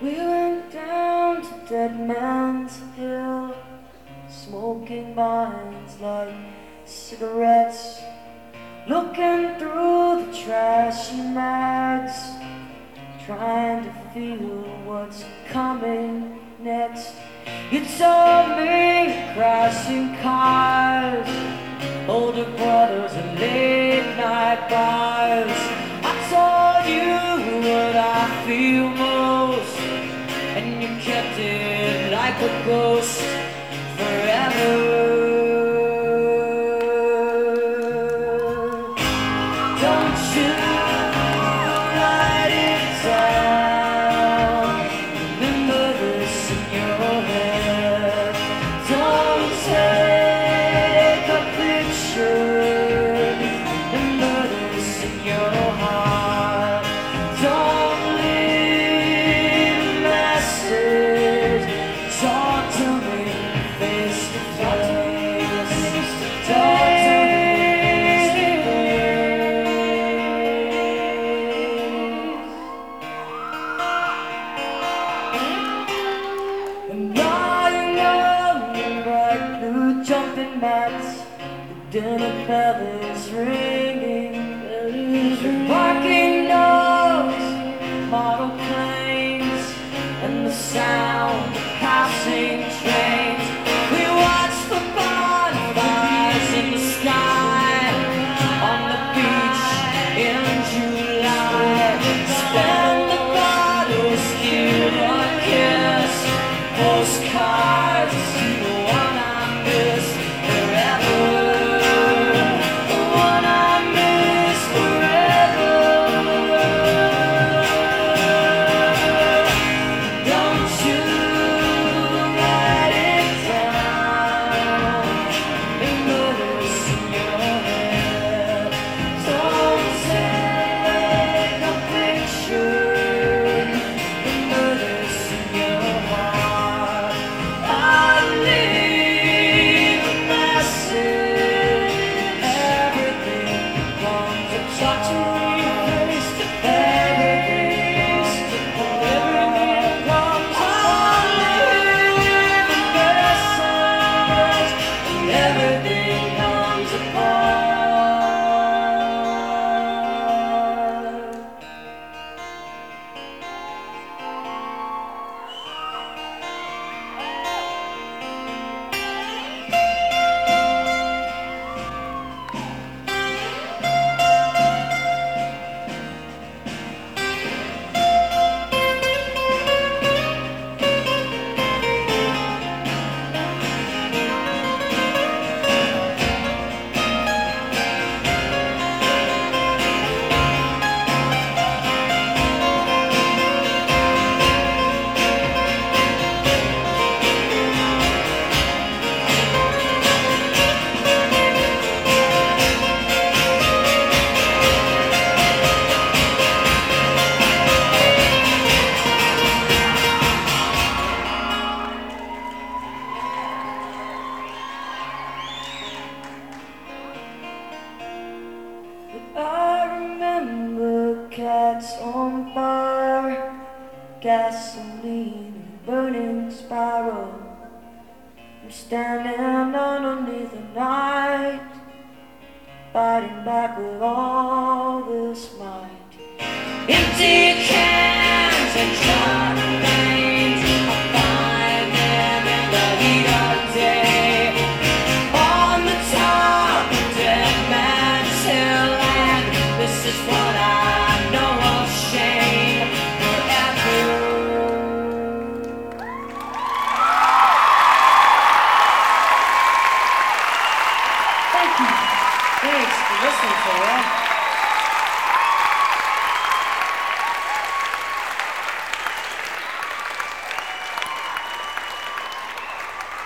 We went down to Dead Man's Hill, smoking minds like cigarettes, looking through the trashy mags, trying to feel what's coming next. You told me crashing cars, older brothers and late night bars. I told you what I feel most, and you kept it like a ghost forever. Don't you write it down, remember this in your head. Don't take a picture, remember this in your heart. Don't leave a message, talk to me face to face. Talk to me face to face. And lying on the bright blue jumping mats, the dinner bell is ringing, barking dogs, model planes, and the sound of passing trains. We watch the bonfires in the sky, on the beach in July. Spend the bottles, give a kiss, postcards, the one I miss forever. The one I miss forever. Don't you write it down, remember this in your head. Don't take a picture, remember this in your heart. I'll leave a message, everything comes to talk to me face to face. Everything comes. I'll leave a message, everything comes apart. I remember cats on fire, gasoline and burning spiral. I'm standing underneath the night, fighting back with all this might. Empty cans and